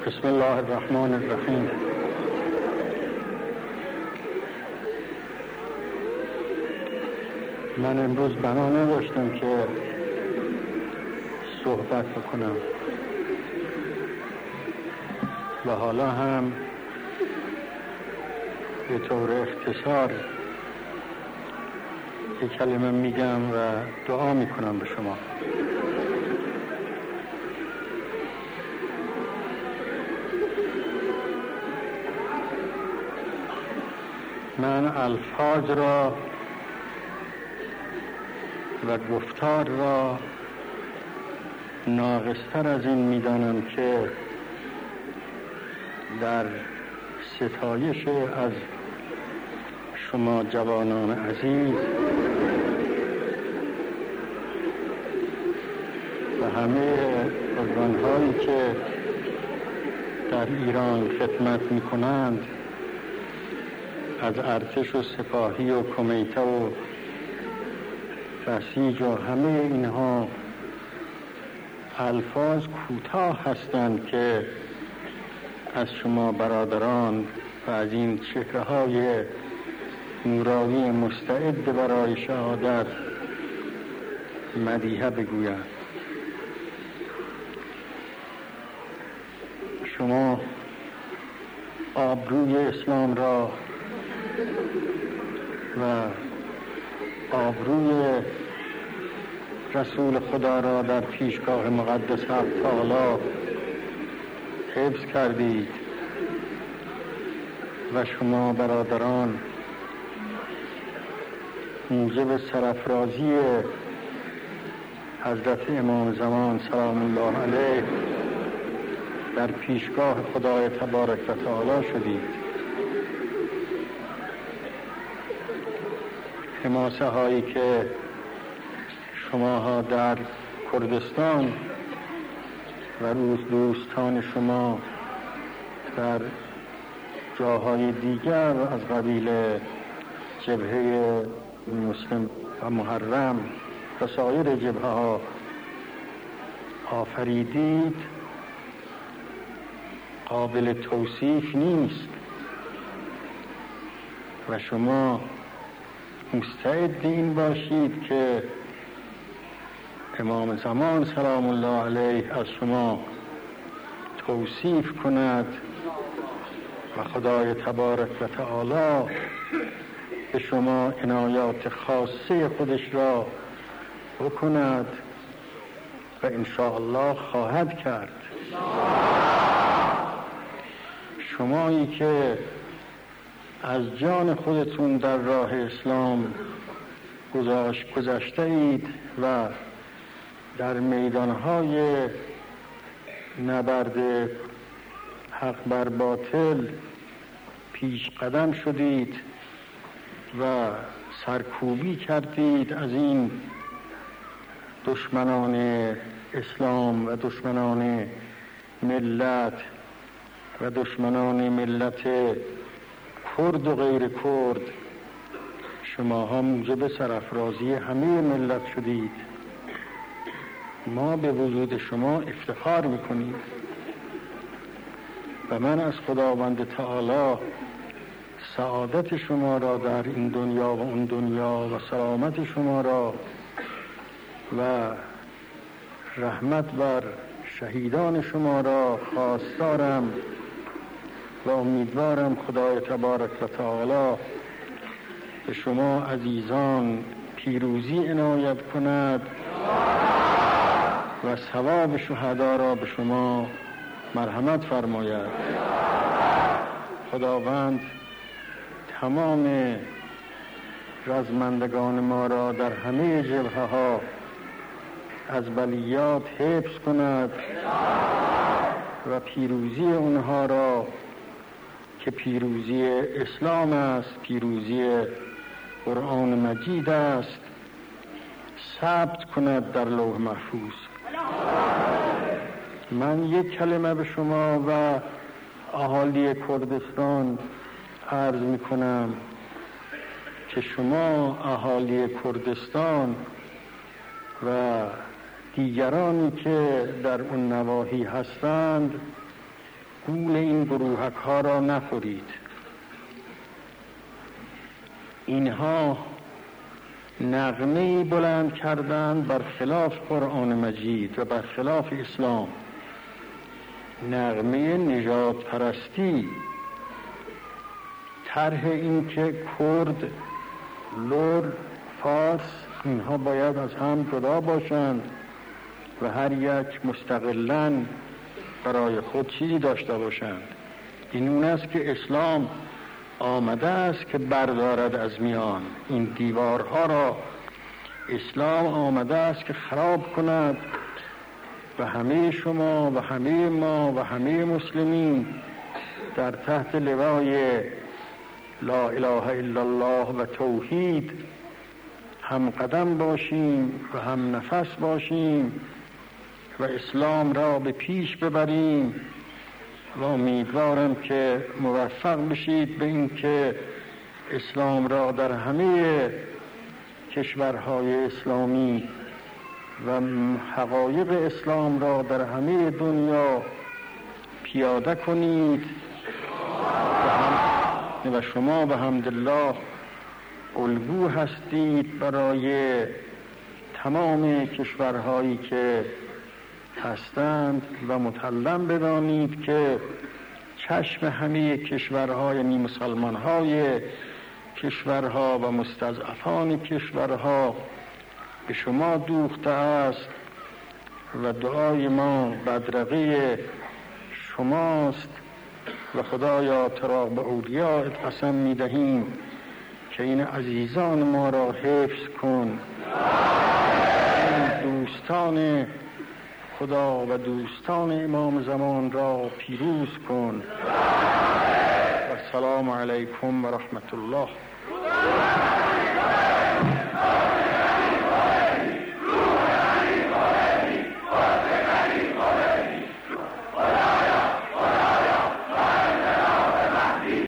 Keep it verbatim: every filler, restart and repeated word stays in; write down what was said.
بسم الله الرحمن الرحیم. من امروز بنا نداشتم که صحبت بکنم و حالا هم به طور اختصار یک کلمه میگم و دعا میکنم به شما. من الفاظ را و گفتار را ناقصتر از این میدانم که در ستایش از شما جوانان عزیز و همه قربان‌هایی که در ایران خدمت می‌کنند، از ارتش و سپاهی و کمیته و بسیج و همه اینها الفاظ کوتاه هستند که از شما برادران و از این چهره‌های نورانی مستعد برای شهادت مدیحه بگویند. شما آبروی اسلام را و آبروی رسول خدا را در پیشگاه مقدس حق تعالی حفظ کردید و شما برادران موجب سرافرازی حضرت امام زمان سلام الله علیه در پیشگاه خدای تبارک و تعالی شدید. حماسه هایی که شماها در کردستان و روز دوستان شما در جاهای دیگر از قبیل جبهه مسلم و محرم و سایر جبهه ها آفریدید قابل توصیف نیست و شما مستعد این باشید که امام زمان سلام الله علیه از شما توصیف کند و خدای تبارک و تعالی به شما عنایات خاصه خودش را بکند و انشاءالله خواهد کرد. شمایی که از جان خودتون در راه اسلام گذشته اید و در میدانهای نبرد حق بر باطل پیش قدم شدید و سرکوبی کردید از این دشمنان اسلام و دشمنان ملت و دشمنان ملت کرد و غیر کرد، شماها موجب سرافرازی همه ملت شدید. ما به وجود شما افتخار میکنیم و من از خداوند تعالی سعادت شما را در این دنیا و اون دنیا و سلامت شما را و رحمت بر شهیدان شما را خواستارم و امیدوارم خدای تبارک و تعالی به شما عزیزان پیروزی عنایت کند و ثواب شهدا را به شما مرحمت فرماید. خداوند تمام رزمندگان ما را در همه جبهه ها از بلیات حفظ کند و پیروزی اونها را که پیروزی اسلام است، پیروزی قرآن مجید است، ثبت کند در لوح محفوظ. من یک کلمه به شما و اهالی کردستان عرض می کنم که شما اهالی کردستان و دیگرانی که در اون نواحی هستند گول این گروهک ها را نخورید. اینها نغمه‌ای بلند کردند بر خلاف قرآن مجید و بر خلاف اسلام، نغمه نژاد پرستی، طرح این که کرد، لور، فارس اینها باید از هم جدا باشند و هر یک مستقلاً برای خود چیزی داشته باشند. این اون است که اسلام آمده است که بردارد از میان این دیوارها را. اسلام آمده است که خراب کند و همه شما و همه ما و همه مسلمین در تحت لوای لا اله الا الله و توحید هم قدم باشیم و هم نفس باشیم و اسلام را به پیش ببریم و امیدوارم که موفق بشید به این که اسلام را در همه کشورهای اسلامی و حقایق اسلام را در همه دنیا پیاده کنید و شما به حمدالله الگو هستید برای تمام کشورهایی که هستند و متعلم بدانید که چشم همه کشورها یعنی مسلمانهای کشورها و مستضعفان کشورها به شما دوخته است و دعای ما بدرقه شماست و خدایا ترا به اولیاءت قسم می‌دهیم که این عزیزان ما را حفظ کن، این دوستان خدا و دوستان امام زمان را پیروز کن. و السلام علیکم و رحمت الله.